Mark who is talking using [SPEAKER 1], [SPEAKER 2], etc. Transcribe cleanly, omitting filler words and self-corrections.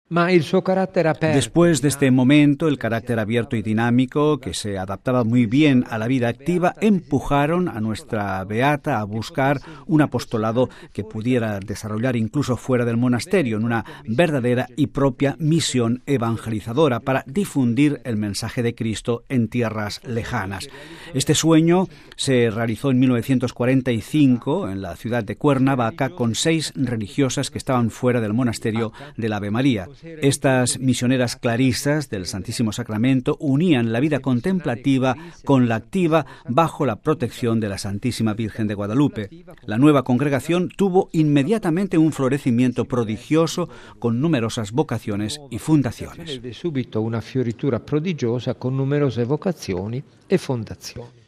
[SPEAKER 1] Después de este momento, el carácter abierto y dinámico, que se adaptaba muy bien a la vida activa, empujaron a nuestra beata a buscar un apostolado que pudiera desarrollar incluso fuera del monasterio, en una verdadera y propia misión evangelizadora para difundir el mensaje de Cristo en tierras lejanas. Este sueño se realizó en 1945 en la ciudad de Cuernavaca con 6 religiosas que estaban fuera del monasterio del Ave María. Estas misioneras clarisas del Santísimo Sacramento unían la vida contemplativa con la activa bajo la protección de la Santísima Virgen de Guadalupe. La nueva congregación tuvo inmediatamente un florecimiento prodigioso con numerosas vocaciones y fundaciones.
[SPEAKER 2] Subito una fioritura prodigiosa con numerose vocazioni e fondazioni.